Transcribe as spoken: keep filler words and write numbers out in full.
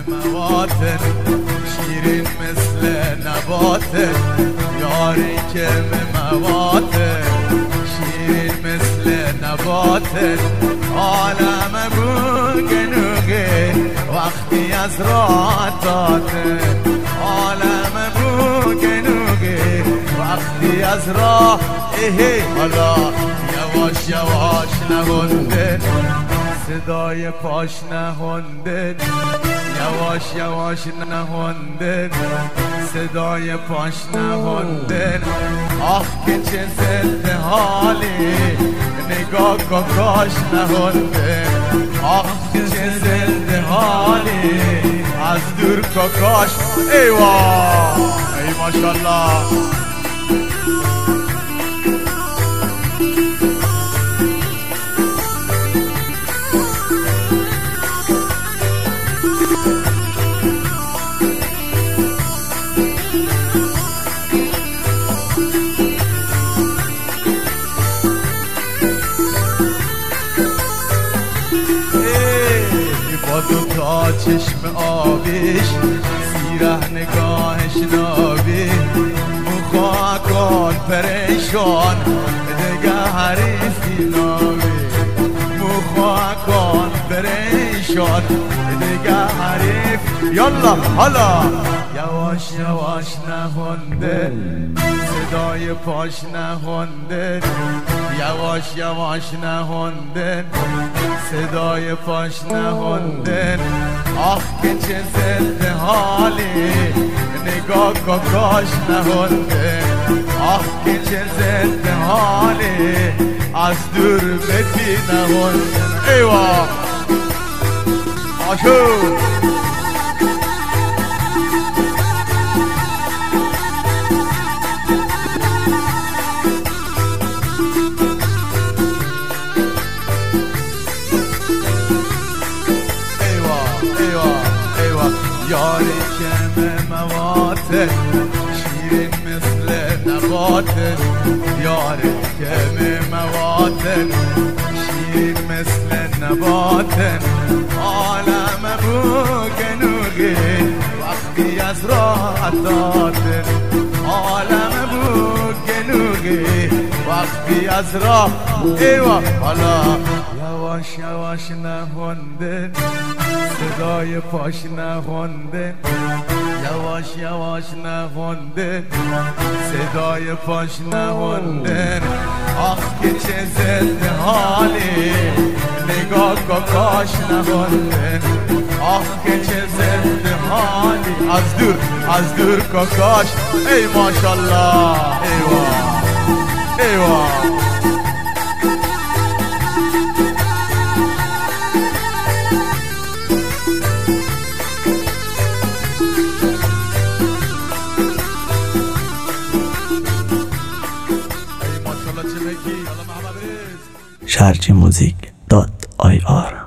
مواتن شیرین مثل نباتن یاری که مواتن شیرین مثل نباتن عالم بوگنوگه وقتی از راه دادن عالم بوگنوگه وقتی از راه ایهی حالا یواش یواش نهندن صدای پاش نهندن یواش یواش نهندن صدای پاش نهندن آخ که چه زد حالی نگاه کاکاش نهندن آخ که چه زد حالی از دور کاکاش ایوه ای ماشالله با دو تا چشم آبیش سیره نگاهش نابی مخواه کن پریشان دیگه حریفی نابی مخواه کن پریشان دیگه حریف یالا حالا یواش یواش نهنده صدای پاش نهنده یواش یواش نهنده صدای پاش نهندن آخ که چه زد حالی نگاه کاکاش نهندن آخ که چه زد حالی از دور بتی نهندن ایوه آشو یاری که مواتن شیرین مثل نباتن یاری که مواتن شیرین مثل نباتن عالم بوگنوگی وقتی از راه دادن عالم بوگنوگی وقتی از راه ایوه حالا یواش یواش نهندن صدای پاش نهندن یواش یواش نهندن صدای پاش نهندن آخ که چه زد حالی نگاه کاکاش نهندن آخ که چه زد حالی از دور از دور کاکاش ای ماشالله ایوه ایوه شارجی موزیک دات آی آر